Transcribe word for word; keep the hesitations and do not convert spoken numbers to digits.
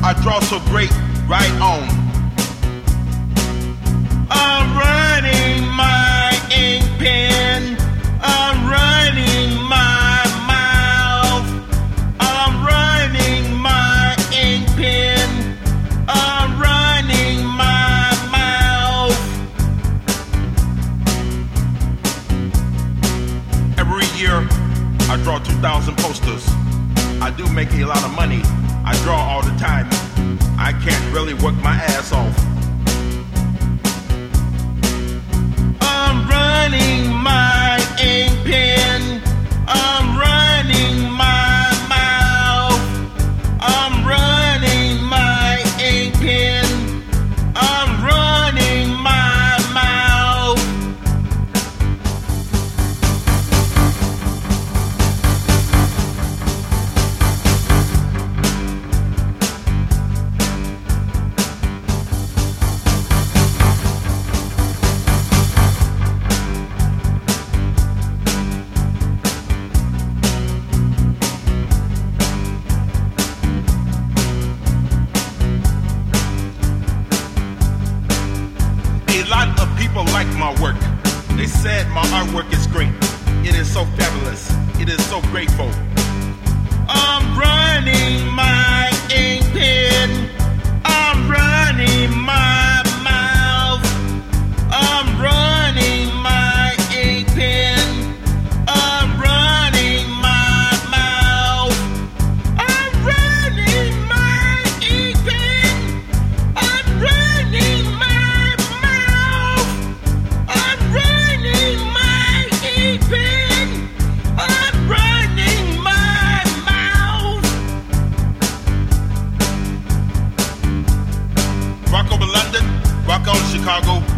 I draw so great, right on. I'm running my ink pen. I'm running my mouth. I'm running my ink pen. I'm running my mouth. Every year, I draw two thousand posters. I do make a lot of money. I draw all the time. I can't really work my ass off. I'm running my ink pen. I'm running my mouth. I'm running my ink pen. I'm running my mouth. A lot of people like my work. They said my artwork is great. It is so fabulous. It is so grateful. I'm running my ink pen. I'm running my mouth. I'm running my ink pen. I'm running my mouth. I'm running my ink pen. I'm running my mouth. I'm running my ink pen. I'm running my mouth. Rock over London, rock on Chicago,